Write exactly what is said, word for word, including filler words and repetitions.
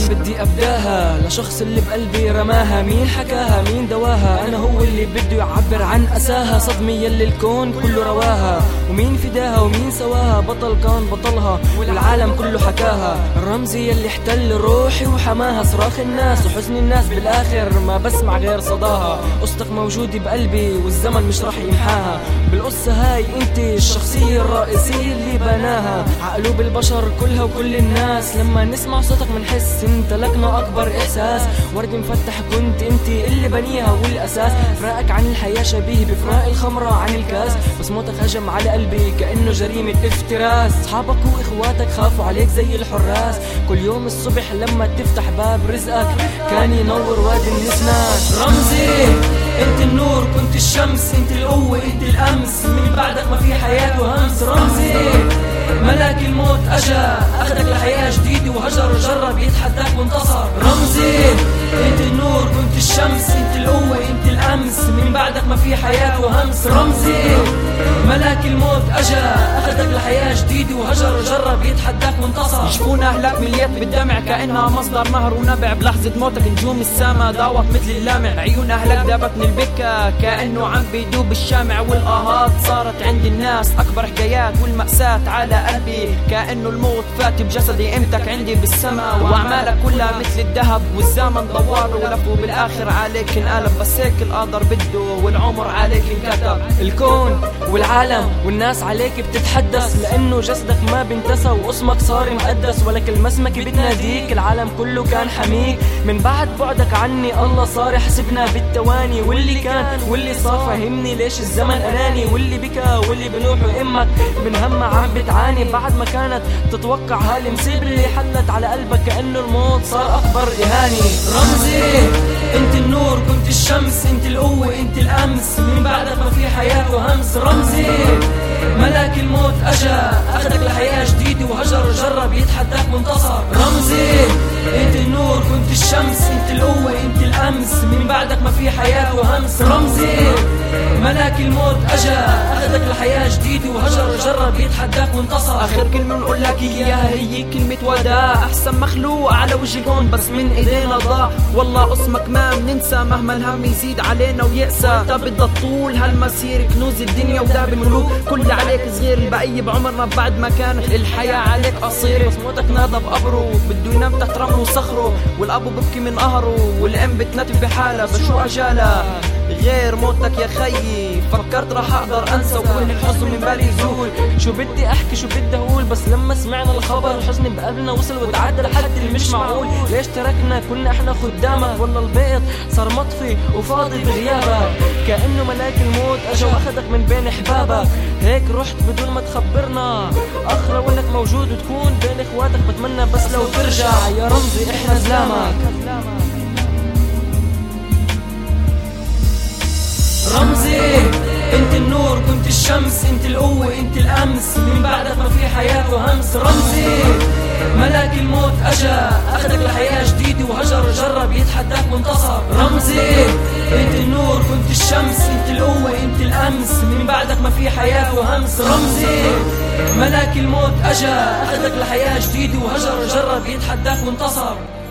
بدي ابداها لشخص اللي بقلبي رماها، مين حكاها مين دواها، انا هو اللي بده يعبر عن اساها، صدمة يلي الكون كله رواها، ومين فداها ومين سواها، بطل كان بطلها والعالم كله حكاها، الرمزي يلي احتل روحي وحماها، صراخ الناس وحزن الناس بالاخر ما بسمع غير صداها، قصتك موجودة بقلبي والزمن مش راح يمحاها، بالقصة هاي انت الشخصية الرئيسية اللي بناها عقلوب البشر كلها وكل الناس، لما نسمع صوتك منحس انت لكنا اكبر احساس، ورد مفتح كنت انت اللي بنيها والاساس، فراقك عن الحياة شبيه بفراق الخمرة عن الكاس، بس موتك هجم على قلبي كأنه جريمة افتراس، صحابك واخواتك خافوا عليك زي الحراس، كل يوم الصبح لما تفتح باب رزقك كان ينور وادي النسناس، رمزي انت النور كنت الشمس، انت القوة انت الامس، من بعدك ما في حياة وهمس، رمزي ملاك الموت اجا اخدك لحياة جديدة وهجر جرب يتحداك وانتصر، رمزي انت النور كنت الشمس، انت القوة انت الامس، من بعدك ما في حياة وهمس، رمزي ملاك الموت اجا اخدك لحياة جديدة وهجر جرب يتحداك وانتصر، يشفون اهلك مليت بالدمع كأنها مصدر نهر ونبع، بلحظة موتك نجوم السما ضاوت مثل اللامع، عيون اهلك دابت من البكا كأنه عم بيدوب الشامع، والاهات صارت عند الناس اكبر حكايات، والمأساة على قلبي كأنه الموت فات بجسدي، قيمتك عندي بالسما، واعمالك كلها مثل الذهب والزمن دوار ولف وبالاخر عليك انقلب، بس هيك القدر بده والعمر عليك انكتب، الكون والعالم والناس عليك بتتحدث، لانه جسدك ما بنتسى واسمك صار مقدس، ولك المسمك بتناديك العالم كله كان حميك، من بعد بعدك عني الله صار يحسبنا بالتواني، واللي كان واللي صار فهمني ليش الزمن اناني، واللي بكى واللي بنوح وامك من همها عم بتعاني، بعد ما كانت تتوقع هالمصيبة اللي حلت على قلبك كأنه الموت صار اكبر اهاني، رمزي انت النور كنت الشمس، انت القوة انت الامس، من بعدك ما في حياة وهمس، رمزي ملاك الموت اجا اخدك لحياة جديدة وهجر جرب يتحداك وانتصر، رمزي انت النور كنت الشمس، انت القوة انت الامس، من بعدك ما في حياة وهمس، رمزي ملاك الموت اجا اخدك لحياة جديدة وهجر جرب يتحداك وانتصر، اخر كلمة نقول لك اياها هي كلمة وداع، احسن مخلوق على وجه الكون بس من ايدينا ضاع، والله اسمك ما بننسى مهما الهم يزيد علينا ويأسى، انت بدها طول هالمسير كنوز الدنيا وداب الملوك، كل عليك صغير البقية بعمرنا بعد ما كانت الحياة عليك قصيرة، بس موتك نادى بقبره بده ينام تحت رمله وصخره، والابو ببكي من قهره، والام بتنتف بحالها بس شو اجالها غير موتك يا خيي، فكرت راح اقدر انسى وكل الحزن من بالي يزول، شو بدي احكي شو بدي اقول، بس لما سمعنا الخبر الحزن بقلبنا وصل وتعدى لحد اللي مش معقول، ليش تركنا كنا احنا خدامك، والله البيت صار مطفي وفاضي بغيابك، كأنه ملاك الموت اجا واخدك من بين احبابك، هيك رحت بدون ما تخبرنا، اخرى ولك موجود وتكون بين اخواتك، بتمنى بس لو ترجع يا رمزي احنا زلامك، رمزي انت النور كنت الشمس، انت القوة انت الامس، من بعدك ما في حياة وهمس، رمزي ملاك الموت اجا اخدك لحياة جديدة وهجر جرب يتحداك وانتصر، رمزي انت النور كنت الشمس، انت القوة انت الامس، من بعدك ما في حياة وهمس، رمزي ملاك الموت اجا اخدك لحياة جديدة وهجر جرب يتحداك وانتصر.